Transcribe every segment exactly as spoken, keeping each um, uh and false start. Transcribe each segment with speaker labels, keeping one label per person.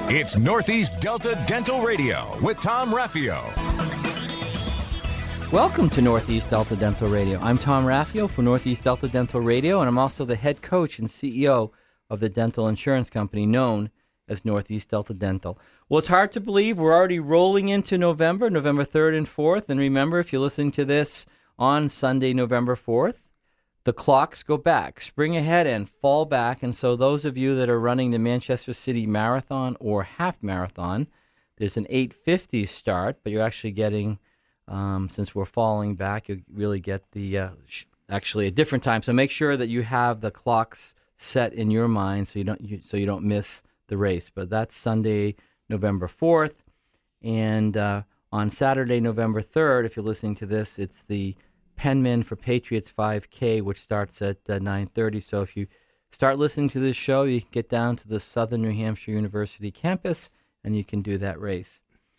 Speaker 1: It's Northeast Delta Dental Radio with Tom Raffio.
Speaker 2: Welcome to Northeast Delta Dental Radio. I'm Tom Raffio for Northeast Delta Dental Radio, and I'm also the head coach and C E O of the dental insurance company known as Northeast Delta Dental. Well, it's hard to believe we're already rolling into November, November third and fourth. And remember, if you're listening to this on Sunday, November fourth, the clocks go back, spring ahead and fall back. And so those of you that are running the Manchester City Marathon or half marathon, there's an eight fifty start, but you're actually getting, um, since we're falling back, you really get the uh, sh- actually a different time. So make sure that you have the clocks set in your mind so you don't you, so you don't miss the race. But that's Sunday, November fourth, and uh, on Saturday, November third, if you're listening to this, it's the Penman for Patriots five K, which starts at uh, nine thirty. So if you start listening to this show, you can get down to the Southern New Hampshire University campus, and you can do that race.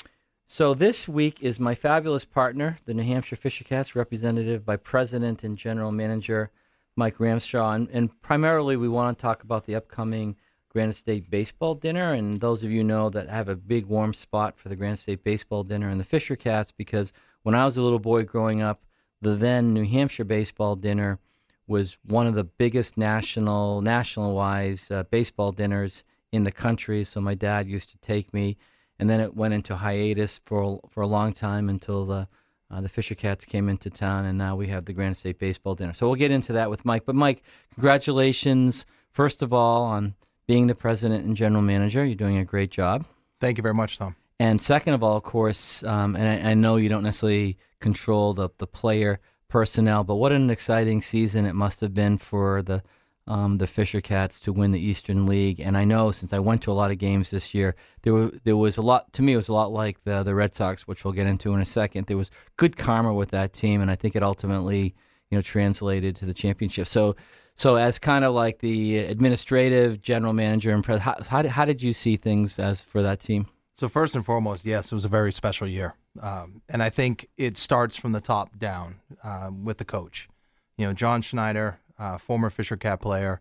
Speaker 2: So this week is my fabulous partner, the New Hampshire Fisher Cats, represented by President and General Manager Mike Ramshaw. And, and primarily, we want to talk about the upcoming Granite State Baseball Dinner. And those of you know that I have a big warm spot for the Granite State Baseball Dinner and the Fisher Cats, because when I was a little boy growing up, the then New Hampshire Baseball Dinner was one of the biggest national, national-wise uh, baseball dinners in the country. So my dad used to take me, and then it went into hiatus for for a long time until the uh, the Fisher Cats came into town, and now we have the Granite State Baseball Dinner. So we'll get into that with Mike. But Mike, congratulations, first of all, on being the president and general manager. You're doing a great job.
Speaker 3: Thank you very much, Tom.
Speaker 2: And second of all, of course, um, and I, I know you don't necessarily control the, the player personnel, but what an exciting season it must have been for the um, the Fisher Cats to win the Eastern League. And I know, since I went to a lot of games this year, there were there was a lot, to me, it was a lot like the the Red Sox, which we'll get into in a second. There was good karma with that team, and I think it ultimately, you know, translated to the championship. So, so as kind of like the administrative general manager and president, how, how did, how did you see things as for that team?
Speaker 3: So first and foremost, yes, it was a very special year. Um, and I think it starts from the top down uh, with the coach. You know, John Schneider, uh, former Fisher Cat player,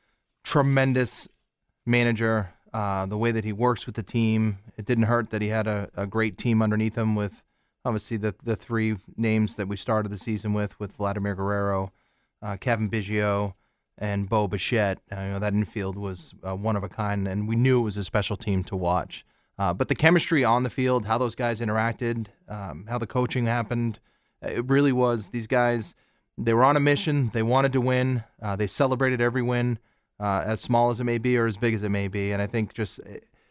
Speaker 3: tremendous manager. Uh, the way that he works with the team, it didn't hurt that he had a, a great team underneath him with, obviously, the, the three names that we started the season with, with Vladimir Guerrero, uh, Kevin Biggio, and Bo Bichette. Uh, you know, that infield was uh, one of a kind, and we knew it was a special team to watch. Uh, but the chemistry on the field, how those guys interacted, um, how the coaching happened, it really was, these guys, they were on a mission. They wanted to win. Uh, they celebrated every win, uh, as small as it may be or as big as it may be. And I think just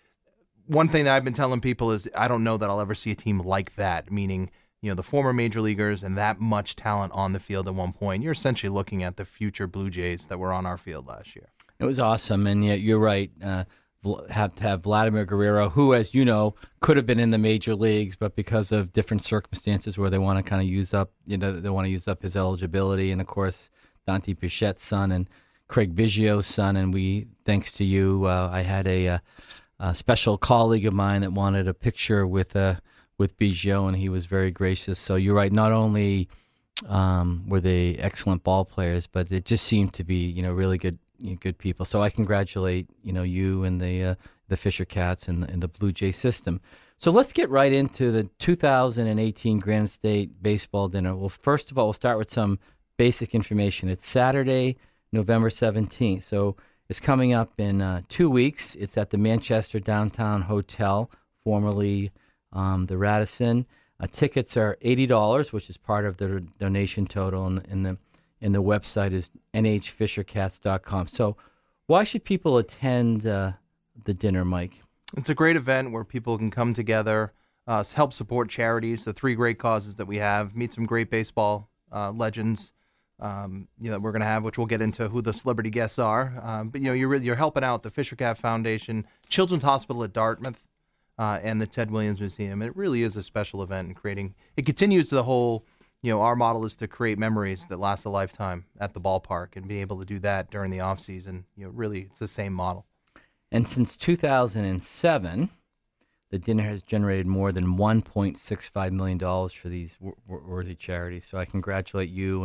Speaker 3: one thing that I've been telling people is I don't know that I'll ever see a team like that, meaning, you know, the former major leaguers and that much talent on the field at one point. You're essentially looking at the future Blue Jays that were on our field last year.
Speaker 2: It was awesome, and yet you're right. Uh, have to have Vladimir Guerrero, who, as you know, could have been in the major leagues, but because of different circumstances where they want to kind of use up, you know, they want to use up his eligibility, and of course, Dante Bichette's son and Craig Biggio's son, and we, thanks to you, uh, I had a, a, a special colleague of mine that wanted a picture with uh, with Biggio, and he was very gracious. So you're right, not only um, were they excellent ball players, but it just seemed to be, you know, really good. You know, good people. So I congratulate, you know, you and the uh, the Fisher Cats and, and the Blue Jay system. So let's get right into the two thousand eighteen Granite State Baseball Dinner. Well, first of all, we'll start with some basic information. It's Saturday, November seventeenth. So it's coming up in uh, two weeks. It's at the Manchester Downtown Hotel, formerly um, the Radisson. Uh, tickets are eighty dollars, which is part of the donation total, and, and the and the website is N H fisher cats dot com. So why should people attend uh, the dinner, Mike?
Speaker 3: It's a great event where people can come together, uh, help support charities, the three great causes that we have, meet some great baseball uh, legends um, you know, that we're going to have, which we'll get into who the celebrity guests are. Um, but, you know, you're, really, you're helping out the Fisher Cat Foundation, Children's Hospital at Dartmouth, uh, and the Ted Williams Museum. It really is a special event, and creating, it continues the whole, you know, our model is to create memories that last a lifetime at the ballpark, and be able to do that during the off season. You know, really, it's the same model.
Speaker 2: And since two thousand seven, the dinner has generated more than one point six five million dollars for these w- worthy charities. So I congratulate you and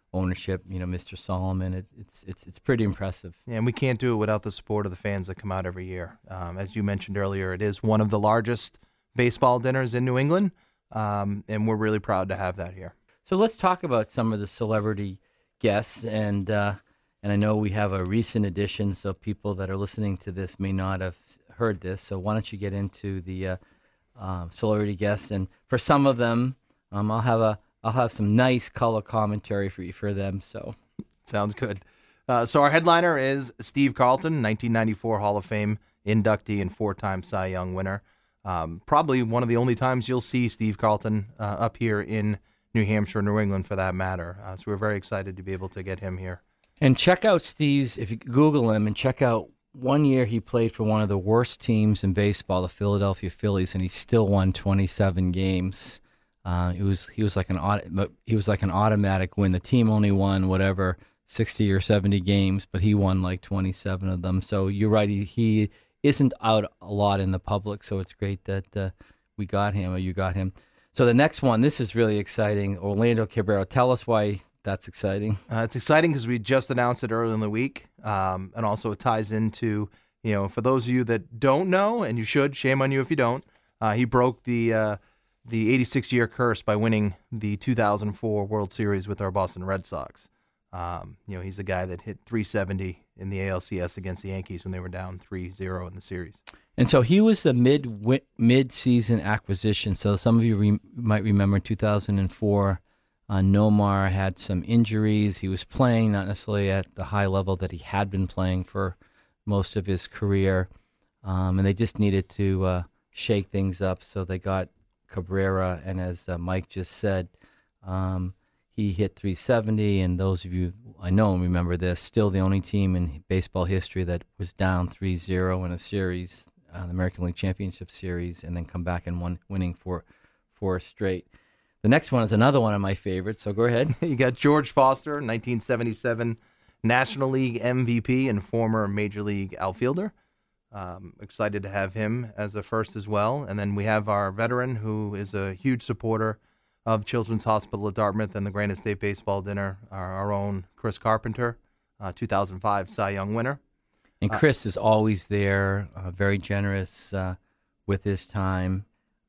Speaker 2: ownership, you know, Mister Solomon. It, it's it's it's pretty impressive.
Speaker 3: And we can't do it without the support of the fans that come out every year. Um, as you mentioned earlier, it is one of the largest baseball dinners in New England, um, and we're really proud to have that here.
Speaker 2: So let's talk about some of the celebrity guests, and uh, and I know we have a recent addition, so people that are listening to this may not have heard this. So why don't you get into the uh, uh, celebrity guests, and for some of them, um, I'll have a I'll have some nice color commentary for you for them. So
Speaker 3: sounds good. Uh, so our headliner is Steve Carlton, nineteen ninety-four Hall of Fame inductee and four-time Cy Young winner. Um, probably one of the only times you'll see Steve Carlton uh, up here in New Hampshire, New England, for that matter. Uh, so we're very excited to be able to get him here.
Speaker 2: And check out Steve's, if you Google him, and check out one year he played for one of the worst teams in baseball, the Philadelphia Phillies, and he still won twenty-seven games. Uh, it was he was like an auto, he was like an automatic win. The team only won whatever sixty or seventy games, but he won like twenty-seven of them. So you're right, he, he isn't out a lot in the public. So it's great that uh, we got him, or you got him. So the next one, this is really exciting. Orlando Cabrera. Tell us why that's exciting.
Speaker 3: Uh, it's exciting because we just announced it earlier in the week, um, and also it ties into, you know, for those of you that don't know, and you should, shame on you if you don't, uh, he broke the uh, the eighty-six year curse by winning the two thousand four World Series with our Boston Red Sox. Um, you know, he's the guy that hit three seventy in the A L C S against the Yankees when they were down three zero in the series.
Speaker 2: And so he was the mid mid season acquisition. So some of you re- might remember in two thousand four, uh, Nomar had some injuries. He was playing not necessarily at the high level that he had been playing for most of his career, um, and they just needed to uh, shake things up. So they got Cabrera, and as uh, Mike just said, um, he hit three seventy. And those of you I know remember this, still the only team in baseball history that was down three zero in a series. Uh, the American League Championship Series, and then come back and won, winning four, four straight. The next one is another one of my favorites, so go ahead.
Speaker 3: You got George Foster, nineteen seventy-seven National League M V P and former Major League outfielder. Um, excited to have him as a first as well. And then we have our veteran, who is a huge supporter of Children's Hospital of Dartmouth and the Granite State Baseball Dinner, our, our own Chris Carpenter, uh, two thousand five Cy Young winner.
Speaker 2: And Chris is always there, uh, very generous uh, with his time,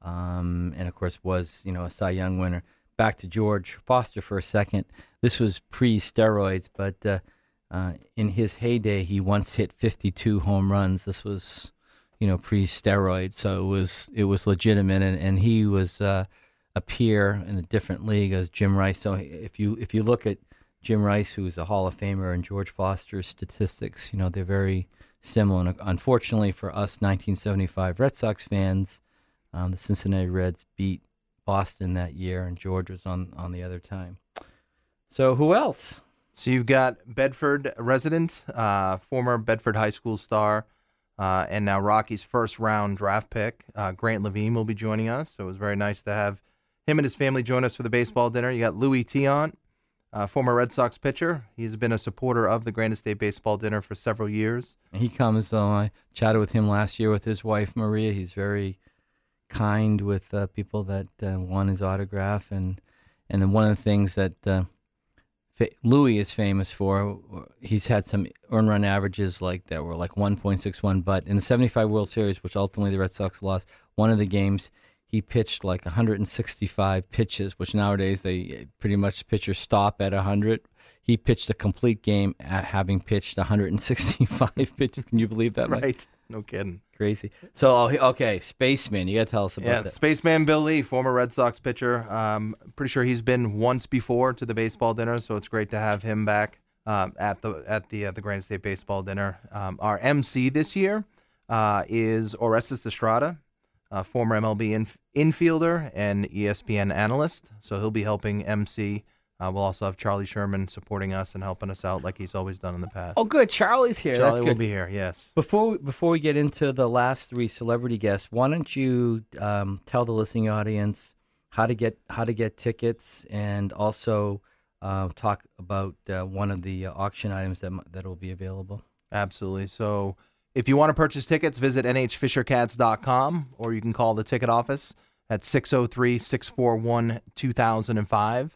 Speaker 2: um, and of course was, you know, a Cy Young winner. Back to George Foster for a second. This was pre-steroids, but uh, uh, in his heyday, he once hit fifty-two home runs. This was, you know, pre-steroids, so it was it was legitimate, and, and he was uh, a peer in a different league as Jim Rice. So if you if you look at Jim Rice, who's a Hall of Famer, and George Foster's statistics, you know, they're very similar. And unfortunately for us nineteen seventy-five Red Sox fans, um, the Cincinnati Reds beat Boston that year, and George was on, on the other time. So who else?
Speaker 3: So you've got Bedford resident, uh, former Bedford High School star, uh, and now Rocky's first round draft pick. Uh, Grant Levine will be joining us, so it was very nice to have him and his family join us for the baseball dinner. You got Louis Tiant, Uh, former Red Sox pitcher. He's been a supporter of the Granite State Baseball Dinner for several years.
Speaker 2: He comes, uh, I chatted with him last year with his wife, Maria. He's very kind with uh, people that uh, want his autograph. And and one of the things that uh, fa- Louis is famous for, he's had some earn run averages like that were like one point six one. But in the seventy-five World Series, which ultimately the Red Sox lost, one of the games, he pitched like one hundred sixty-five pitches, which nowadays they pretty much pitchers stop at one hundred. He pitched a complete game at having pitched one hundred sixty-five pitches. Can you believe that, Mike?
Speaker 3: Right. No kidding.
Speaker 2: Crazy. So, okay, Spaceman, you got to tell us about
Speaker 3: yeah,
Speaker 2: that.
Speaker 3: Spaceman Bill Lee, former Red Sox pitcher. Um, pretty sure he's been once before to the baseball dinner, so it's great to have him back um, at the at the uh, the Granite State Baseball Dinner. Um, our M C this year uh, is Orestes Estrada. Uh, former M L B inf- infielder and E S P N analyst, so he'll be helping M C. Uh, we'll also have Charlie Sherman supporting us and helping us out like he's always done in the past.
Speaker 2: Oh, good. Charlie's here.
Speaker 3: Charlie
Speaker 2: That's
Speaker 3: will
Speaker 2: good.
Speaker 3: be here, yes.
Speaker 2: Before we, before we get into the last three celebrity guests, why don't you um, tell the listening audience how to get how to get tickets, and also uh, talk about uh, one of the uh, auction items that that will be available.
Speaker 3: Absolutely. So if you want to purchase tickets, visit N H Fisher Cats dot com, or you can call the ticket office at six oh three, six four one, two thousand five.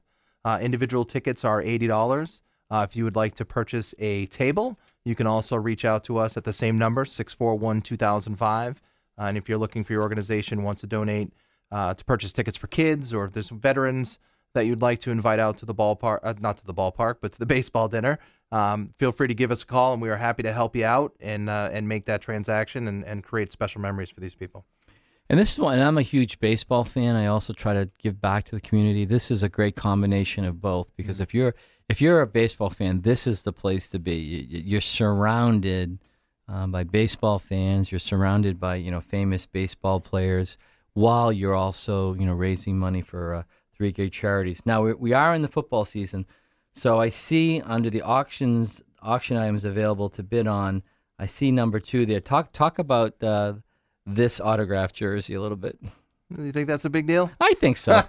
Speaker 3: Uh, individual tickets are eighty dollars. Uh, if you would like to purchase a table, you can also reach out to us at the same number, six four one, two thousand five. Uh, and if you're looking for your organization, wants to donate uh, to purchase tickets for kids, or if there's veterans that you'd like to invite out to the ballpark, uh, not to the ballpark, but to the baseball dinner, um, feel free to give us a call, and we are happy to help you out and uh, and make that transaction and, and create special memories for these people.
Speaker 2: And this is one, and I'm a huge baseball fan. I also try to give back to the community. This is a great combination of both, because if you're if you're a baseball fan, this is the place to be. You, you're surrounded um, by baseball fans. You're surrounded by you know famous baseball players, while you're also you know raising money for uh, three great charities. Now we, we are in the football season, so I see under the auctions auction items available to bid on, I see number two there. Talk talk about uh, this autographed jersey a little bit.
Speaker 3: You think that's a big deal?
Speaker 2: I think so.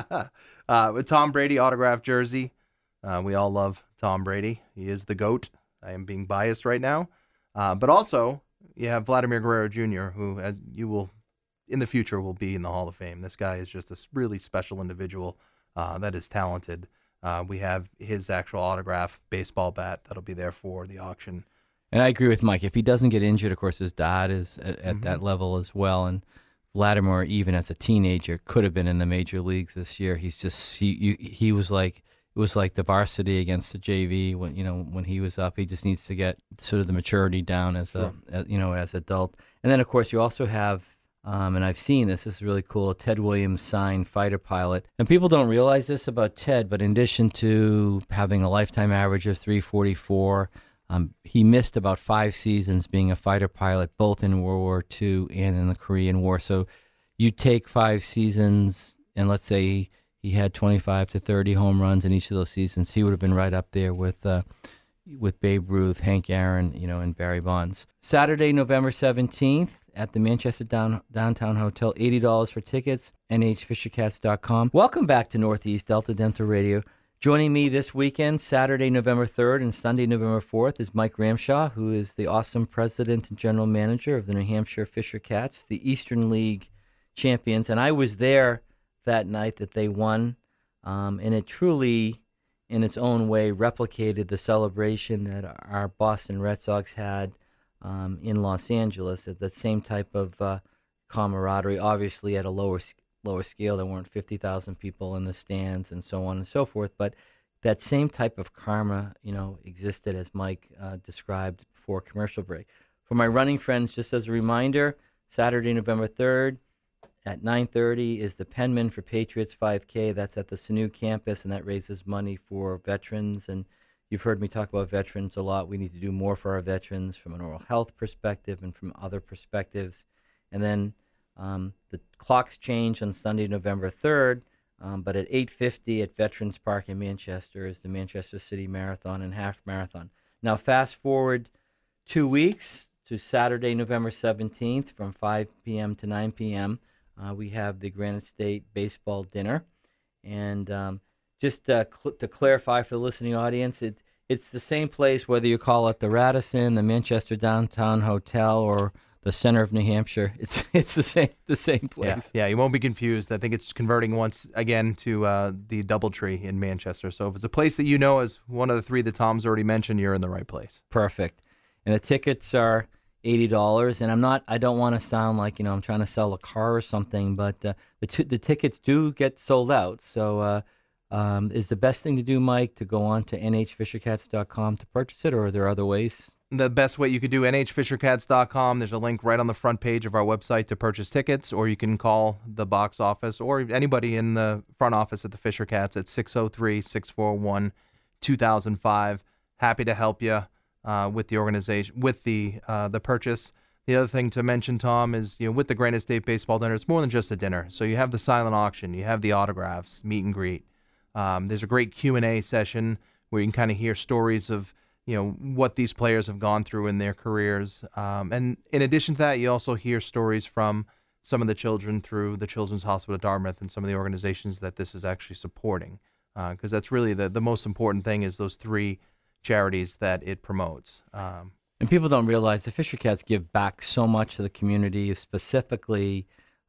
Speaker 3: uh, with Tom Brady autographed jersey. Uh, we all love Tom Brady. He is the GOAT. I am being biased right now. Uh, but also, you have Vladimir Guerrero Junior, who, as you will, in the future, will be in the Hall of Fame. This guy is just a really special individual uh, that is talented. Uh, we have his actual autograph baseball bat that'll be there for the auction.
Speaker 2: And I agree with Mike. If he doesn't get injured, of course, his dad is at, at
Speaker 3: Mm-hmm.
Speaker 2: that level as well. And Vladimir, even as a teenager, could have been in the major leagues this year. He's just he you, he was like it was like the varsity against the J V when you know when he was up. He just needs to get sort of the maturity down as a as, you know as adult. And then of course you also have. Um, and I've seen this. This is really cool. A Ted Williams signed fighter pilot. And people don't realize this about Ted, but in addition to having a lifetime average of three forty-four, um, he missed about five seasons being a fighter pilot, both in World War Two and in the Korean War. So you take five seasons, and let's say he had twenty-five to thirty home runs in each of those seasons, he would have been right up there with uh, with Babe Ruth, Hank Aaron, you know, and Barry Bonds. Saturday, November seventeenth. At the Manchester Down, Downtown Hotel, eighty dollars for tickets, N H Fisher Cats dot com. Welcome back to Northeast Delta Dental Radio. Joining me this weekend, Saturday, November third and Sunday, November fourth, is Mike Ramshaw, who is the awesome president and general manager of the New Hampshire Fisher Cats, the Eastern League champions. And I was there that night that they won, um, and it truly, in its own way, replicated the celebration that our Boston Red Sox had Um, in Los Angeles, at that same type of uh, camaraderie, obviously at a lower lower scale. There weren't fifty thousand people in the stands and so on and so forth, but that same type of karma, you know, existed as Mike uh, described before commercial break. For my running friends, just as a reminder, Saturday, November third at nine thirty is the Penman for Patriots five K. That's at the S N U campus, and that raises money for veterans. And you've heard me talk about veterans a lot. We need to do more for our veterans from an oral health perspective and from other perspectives. And then um, the clocks change on Sunday, November third, um, but at eight fifty at Veterans Park in Manchester is the Manchester City Marathon and Half Marathon. Now, fast forward two weeks to Saturday, November seventeenth from five p.m. to nine p.m. Uh, we have the Granite State Baseball Dinner. And um, just uh, cl- to clarify for the listening audience, it, it's the same place whether you call it the Radisson, the Manchester Downtown Hotel, or the center of New Hampshire. It's it's the same the same place.
Speaker 3: Yeah, yeah, you won't be confused. I think it's converting once again to uh, the Doubletree in Manchester. So if it's a place that you know as one of the three that Tom's already mentioned, you're in the right place.
Speaker 2: Perfect. And the tickets are eighty dollars. And I'm not. I don't want to sound like you know I'm trying to sell a car or something, but uh, the t- the tickets do get sold out. So uh, um, is the best thing to do, Mike, to go on to N H Fisher Cats dot com to purchase it, or are there other ways?
Speaker 3: The best way you could do N H Fisher Cats dot com. There's a link right on the front page of our website to purchase tickets, or you can call the box office or anybody in the front office at the Fisher Cats at six oh three, six four one, two thousand five. Happy to help you uh, with the organization, with the uh, the purchase. The other thing to mention, Tom, is you know with the Granite State Baseball Dinner, it's more than just a dinner. So you have the silent auction, you have the autographs, meet and greet. Um, there's a great Q and A session where you can kind of hear stories of you know, what these players have gone through in their careers. Um, and in addition to that, you also hear stories from some of the children through the Children's Hospital of Dartmouth and some of the organizations that this is actually supporting. Because uh, that's really the, the most important thing is those three charities that it promotes. Um,
Speaker 2: and people don't realize the Fisher Cats give back so much to the community, specifically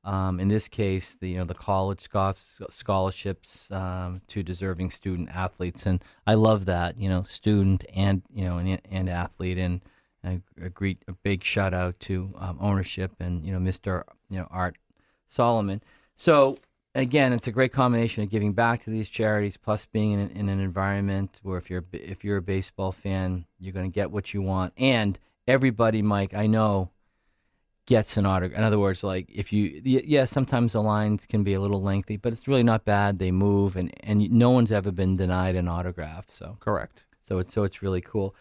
Speaker 2: Um, in this case, the you know the college schos- scholarships um, to deserving student athletes, and I love that. You know, student and you know and, and athlete, and a, a great a big shout out to um, ownership and you know Mister you know Art Solomon. So again, it's a great combination of giving back to these charities, plus being in, in an environment where if you're if you're a baseball fan, you're going to get what you want, and everybody, Mike, I know, gets an autograph. In other words, like if you, yeah, sometimes the lines can be a little lengthy, but it's really not bad. They move, and, and no one's ever been denied an autograph. So
Speaker 3: correct.
Speaker 2: So it's so it's really cool.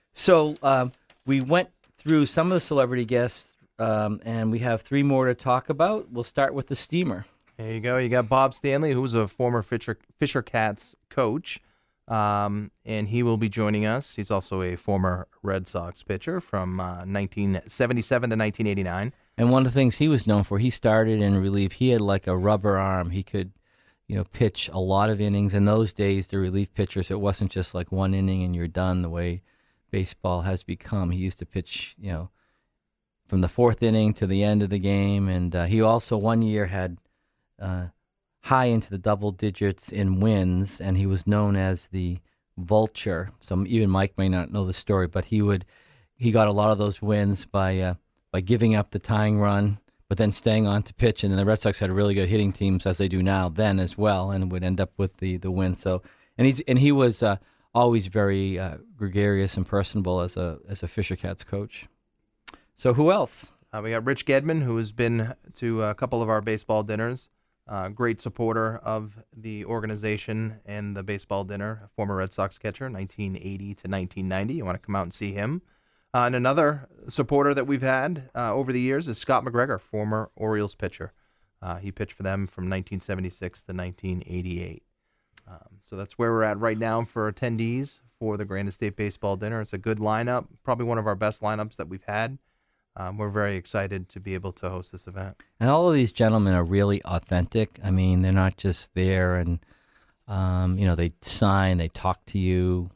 Speaker 2: So um, we went through some of the celebrity guests, um, and we have three more to talk about. We'll start with the steamer.
Speaker 3: There you go. You got Bob Stanley, who's a former Fisher Fisher Cats coach. Um, and he will be joining us. He's also a former Red Sox pitcher from uh, nineteen seventy-seven to nineteen eighty-nine.
Speaker 2: And one of the things he was known for, he started in relief. He had like a rubber arm. He could, you know, pitch a lot of innings. In those days, the relief pitchers, it wasn't just like one inning and you're done the way baseball has become. He used to pitch, you know, from the fourth inning to the end of the game. And uh, he also one year had uh, high into the double digits in wins, and he was known as the Vulture. So even Mike may not know the story, but he would he got a lot of those wins by uh, by giving up the tying run, but then staying on to pitch. And then the Red Sox had really good hitting teams, as they do now, then as well, and would end up with the the win. So and he's and he was uh, always very uh, gregarious and personable as a as a Fisher Cats coach. So who else?
Speaker 3: Uh, we got Rich Gedman, who has been to a couple of our baseball dinners. Uh, great supporter of the organization and the baseball dinner, former Red Sox catcher, nineteen eighty to nineteen ninety. You want to come out and see him. Uh, and another supporter that we've had uh, over the years is Scott McGregor, former Orioles pitcher. Uh, he pitched for them from nineteen seventy-six to nineteen eighty-eight. Um, so that's where we're at right now for attendees for the Grand Estate Baseball Dinner. It's a good lineup, probably one of our best lineups that we've had. Um, we're very excited to be able to host this event.
Speaker 2: And all of these gentlemen are really authentic. I mean, they're not just there and, um, you know, they sign, they talk to you,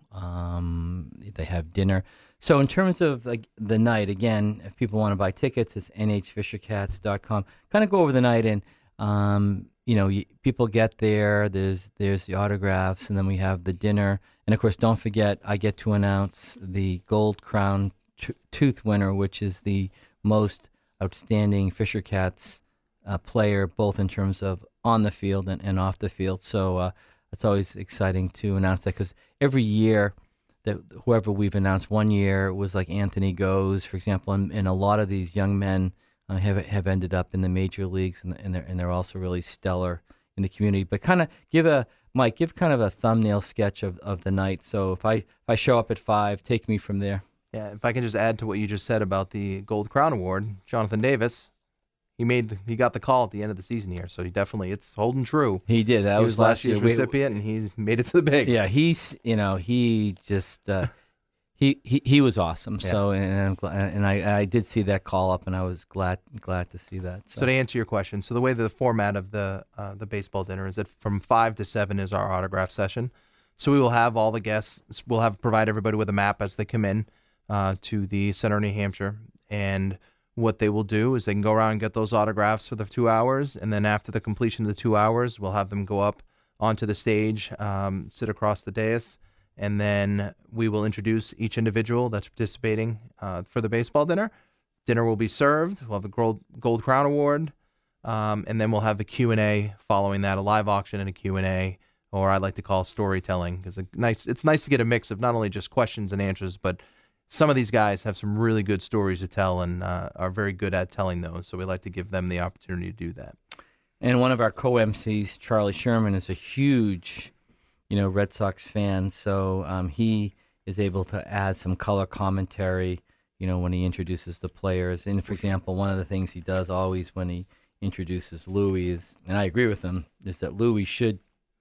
Speaker 2: um, they have dinner. So in terms of like the night, again, if people want to buy tickets, it's N H Fisher Cats dot com. Kind of go over the night and, um, you know, you, people get there, there's there's the autographs, and then we have the dinner. And, of course, don't forget, I get to announce the Gold Crown Tooth winner, which is the most outstanding Fisher Cats uh, player, both in terms of on the field and, and off the field. So uh, it's always exciting to announce that, because every year that whoever we've announced, one year was like Anthony Goes, for example, and, and a lot of these young men uh, have have ended up in the major leagues, and, and they're and they're also really stellar in the community. But kind of give a Mike, give kind of a thumbnail sketch of, of the night. So if I if I show up at five, take me from there.
Speaker 3: Yeah, if I can just add to what you just said about the Gold Crown Award, Jonathan Davis, he made the, he got the call at the end of the season here, so he definitely, it's holding true.
Speaker 2: He did. That
Speaker 3: he
Speaker 2: was,
Speaker 3: was last year's
Speaker 2: year.
Speaker 3: recipient, and he's made it to the big.
Speaker 2: Yeah, he's you know he just uh, he, he he was awesome. Yeah. So and I'm glad, and I I did see that call up, and I was glad glad to see that. So,
Speaker 3: so to answer your question, so the way the format of the uh, the baseball dinner is that from five to seven is our autograph session. So we will have all the guests. We'll have provide everybody with a map as they come in. Uh, to the Center of New Hampshire, and what they will do is they can go around and get those autographs for the two hours, and then after the completion of the two hours, we'll have them go up onto the stage, um, sit across the dais, and then we will introduce each individual that's participating uh, for the baseball dinner. Dinner will be served. We'll have a Gold, Gold Crown Award, um, and then we'll have the Q and A following that, a live auction and a Q and A, or I like to call storytelling, because a nice, it's nice to get a mix of not only just questions and answers, but some of these guys have some really good stories to tell and uh, are very good at telling those, so we like to give them the opportunity to do that.
Speaker 2: And one of our co-M Cs, Charlie Sherman, is a huge, you know, Red Sox fan, so um, he is able to add some color commentary, you know, when he introduces the players. And, for example, one of the things he does always when he introduces Louis is, and I agree with him, is that Louis should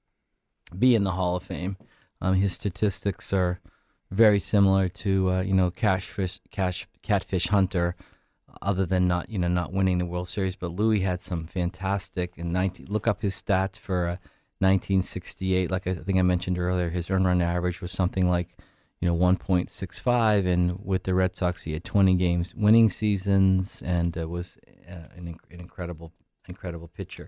Speaker 2: be in the Hall of Fame. Um, his statistics are very similar to uh, you know Catfish, Cash, Catfish Hunter, other than not you know not winning the World Series. But Louis had some fantastic in nineteen. Look up his stats for uh, nineteen sixty-eight. Like I think I mentioned earlier, his earned run average was something like you know one point six five, and with the Red Sox, he had twenty games winning seasons, and uh, was uh, an, an incredible incredible pitcher.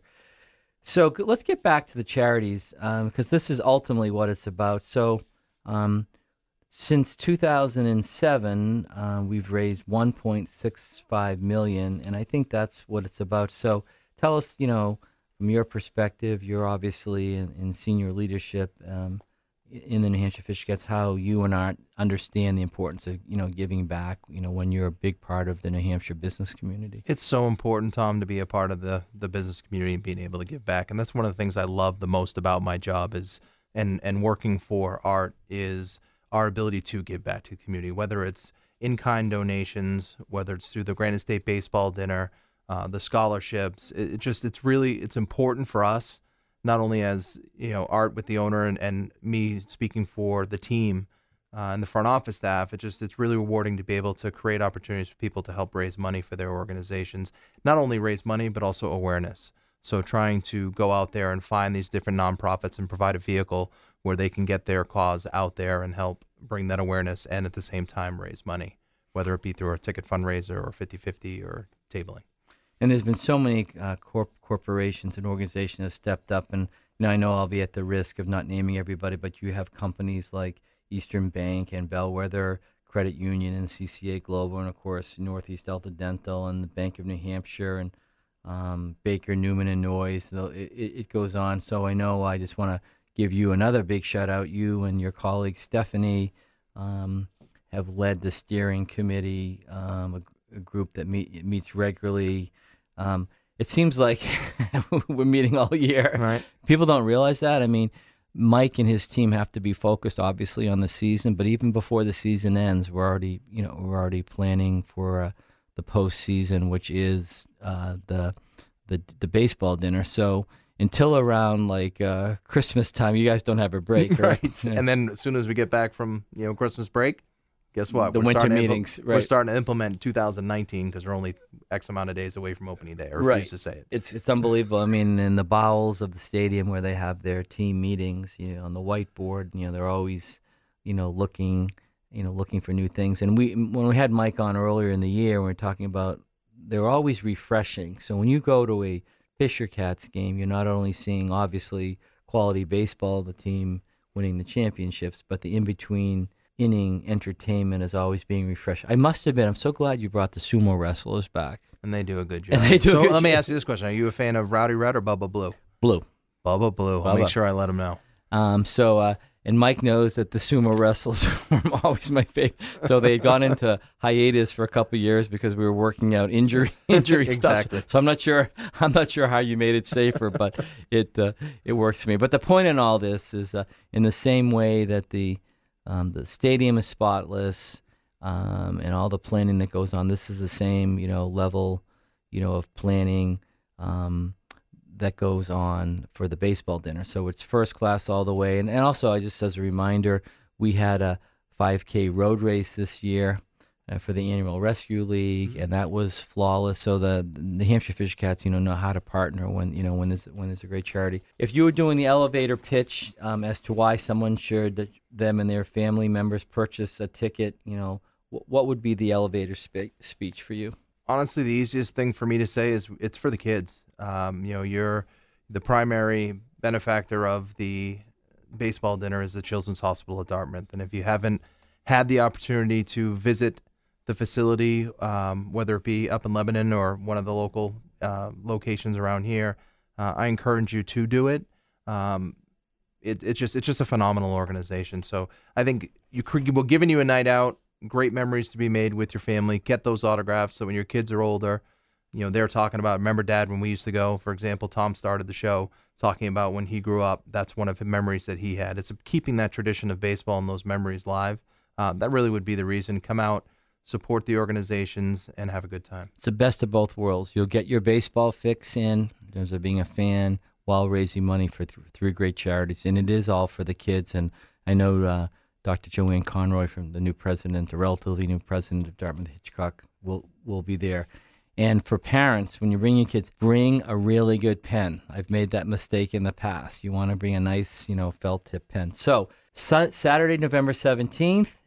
Speaker 2: So g- let's get back to the charities because this is ultimately what it's about. So um, since two thousand seven, uh, we've raised one point six five million dollars, and I think that's what it's about. So tell us, you know, from your perspective, you're obviously in, in senior leadership um, in the New Hampshire Fisher Cats, how you and I understand the importance of, you know, giving back, you know, when you're a big part of the New Hampshire business community.
Speaker 3: It's so important, Tom, to be a part of the, the business community and being able to give back. And that's one of the things I love the most about my job is, and, and working for Art is our ability to give back to the community, whether it's in-kind donations, whether it's through the Granite State Baseball Dinner, uh, the scholarships. It, it just, it's really, it's important for us, not only as, you know, Art with the owner and, and me speaking for the team uh, and the front office staff. It just, it's really rewarding to be able to create opportunities for people to help raise money for their organizations. Not only raise money, but also awareness. So trying to go out there and find these different nonprofits and provide a vehicle where they can get their cause out there and help bring that awareness and at the same time raise money, whether it be through a ticket fundraiser or fifty-fifty or tabling.
Speaker 2: And there's been so many uh, corp- corporations and organizations that have stepped up. And you know, I know I'll be at the risk of not naming everybody, but you have companies like Eastern Bank and Bellwether Credit Union and C C A Global, and of course Northeast Delta Dental and the Bank of New Hampshire and um, Baker, Newman and Noyes. So it, it goes on. So I know I just want to give you another big shout out. You and your colleague Stephanie um, have led the steering committee, um, a, a group that meet, meets regularly. Um, it seems like we're meeting all year.
Speaker 3: Right.
Speaker 2: People don't realize that. I mean, Mike and his team have to be focused, obviously, on the season. But even before the season ends, we're already, you know, we're already planning for uh, the postseason, which is uh, the the the baseball dinner. So until around like uh, Christmas time, you guys don't have a break, right?
Speaker 3: Right.
Speaker 2: Yeah.
Speaker 3: And then as soon as we get back from, you know, Christmas break, guess what?
Speaker 2: The
Speaker 3: We're
Speaker 2: winter
Speaker 3: starting to
Speaker 2: meetings,
Speaker 3: impl-
Speaker 2: right.
Speaker 3: We're starting to implement two thousand nineteen because we're only X amount of days away from opening day. I refuse
Speaker 2: Right.
Speaker 3: to say it.
Speaker 2: It's it's unbelievable. I mean, in the bowels of the stadium where they have their team meetings, you know, on the whiteboard, you know, they're always, you know, looking, you know, looking for new things. And we, when we had Mike on earlier in the year, we were talking about they're always refreshing. So when you go to a Fisher Cats game, you're not only seeing obviously quality baseball, the team winning the championships, but the in-between inning entertainment is always being refreshed. I must admit, I'm so glad you brought the sumo wrestlers back.
Speaker 3: And they do a good job.
Speaker 2: And they do a
Speaker 3: so
Speaker 2: good
Speaker 3: let me
Speaker 2: job.
Speaker 3: ask you this question. Are you a fan of Rowdy Red or Bubba Blue?
Speaker 2: Blue.
Speaker 3: Bubba Blue. I'll
Speaker 2: Bubba.
Speaker 3: make sure I let him know.
Speaker 2: Um, so, uh, and Mike knows that the sumo wrestlers were always my favorite. So they had gone into hiatus for a couple of years because we were working out injury injury
Speaker 3: Exactly.
Speaker 2: stuff. So I'm not sure. I'm not sure how you made it safer, but it uh, it works for me. But the point in all this is, uh, in the same way that the um, the stadium is spotless, um, and all the planning that goes on, this is the same, you know, level, you know, of planning. Um, that goes on for the baseball dinner. So it's first class all the way. And, and also, I just as a reminder, we had a five K road race this year uh, for the annual Rescue League, mm-hmm. and that was flawless. So the, the New Hampshire Fisher Cats, you know, know how to partner when, you know, when there's, when there's a great charity. If you were doing the elevator pitch um, as to why someone should, them and their family members purchase a ticket, you know, w- what would be the elevator spe- speech for you?
Speaker 3: Honestly, the easiest thing for me to say is it's for the kids. Um, you know, you're the primary benefactor of the baseball dinner is the Children's Hospital of Dartmouth. And if you haven't had the opportunity to visit the facility, um, whether it be up in Lebanon or one of the local uh, locations around here, uh, I encourage you to do it. Um, it. It's just it's just a phenomenal organization. So I think you we're giving you a night out, great memories to be made with your family. Get those autographs so when your kids are older, you know, they're talking about, remember, Dad, when we used to go, for example, Tom started the show talking about when he grew up, that's one of the memories that he had. It's keeping that tradition of baseball and those memories live. Uh, that really would be the reason. Come out, support the organizations, and have a good time.
Speaker 2: It's the best of both worlds. You'll get your baseball fix in, in terms of being a fan, while raising money for th- three great charities. And it is all for the kids. And I know uh, Doctor Joanne Conroy, from the new president, the relatively new president of Dartmouth Hitchcock, will will be there. And for parents, when you bring your kids, bring a really good pen. I've made that mistake in the past. You want to bring a nice, you know, felt tip pen. So sa- Saturday, November seventeenth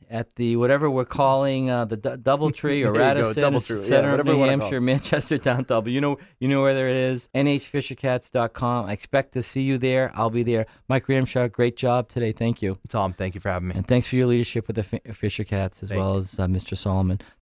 Speaker 2: at the whatever we're calling uh, the D- Doubletree or
Speaker 4: There you go,
Speaker 2: Radisson,
Speaker 4: Doubletree, yeah,
Speaker 2: center of
Speaker 4: whatever you
Speaker 2: New
Speaker 4: wanna call
Speaker 2: Hampshire,
Speaker 4: it.
Speaker 2: Manchester downtown. But you know, you know where there it is. N H fisher cats dot com. I expect to see you there. I'll be there. Mike Ramshaw, great job today. Thank you.
Speaker 3: Tom, thank you for having me.
Speaker 2: And thanks for your leadership with the F- Fisher Cats as
Speaker 3: Thank
Speaker 2: well
Speaker 3: you.
Speaker 2: as uh, Mister Solomon.